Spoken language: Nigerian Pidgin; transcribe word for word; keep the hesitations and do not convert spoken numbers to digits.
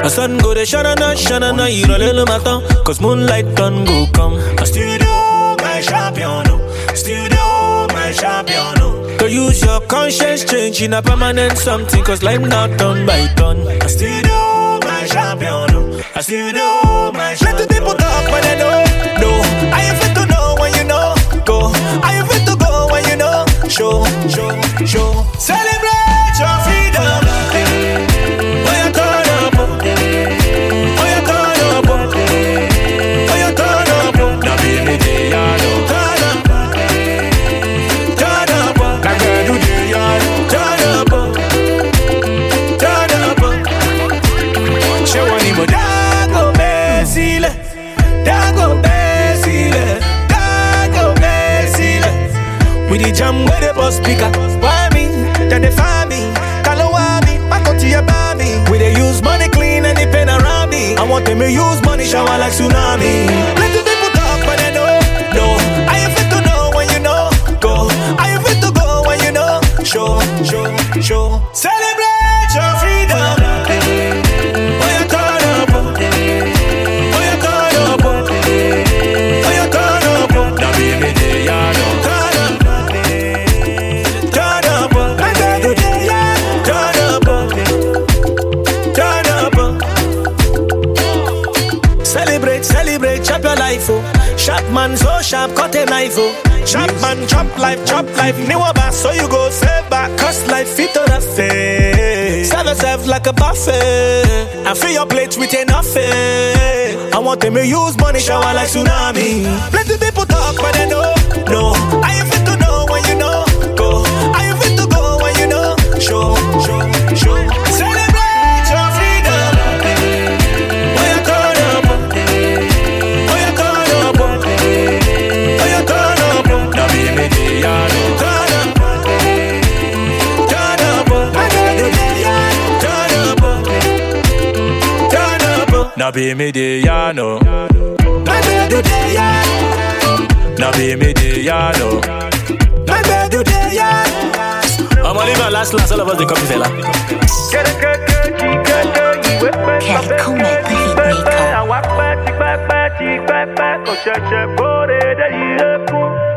A sun go de shanana, shanana, il roule le matin, cause moonlight done go come. A studio, my champion, studio, my champion. To use your conscience, change in a permanent something, cause life not done by done. A studio, my champion, a studio, my champion. Let the people talk when they know, no. I ain't fit to know when you know, go. I ain't fit to go when you know, show, show, show. Celebrate your freedom. We the jam where the boss speaker. Why me? Then they find me. Call me. Back up to your baby. We they use money clean and they pen around me. I want them to use money shower like tsunami. Let the people talk but they know. No, I ain't fit to know when you know. Go. I ain't fit to go when you know. Show, show, show. Celebrate your freedom. Oh, you caught up. Oh, you caught up. Oh, you caught up. Now baby they are no. Celebrate, chop your life, oh. Sharp man, so sharp, cut a knife, oh. Sharp man, chop life, chop life. New bass, so you go save back. Cause life fit on the face. Serve yourself like a buffet. And fill your plate with enough faith. I want them to use money, shower like tsunami. Let the people talk, but they know. No, I ain't fit to know when you know. Go, I ain't fit to go when you know. Show, show, show. Celebrate your freedom. Now be me the yano. My bed do the yano. Now be me the yano. My bed do the yano. I'm only my last last all of us the copy fella. Quel commet the heat maker.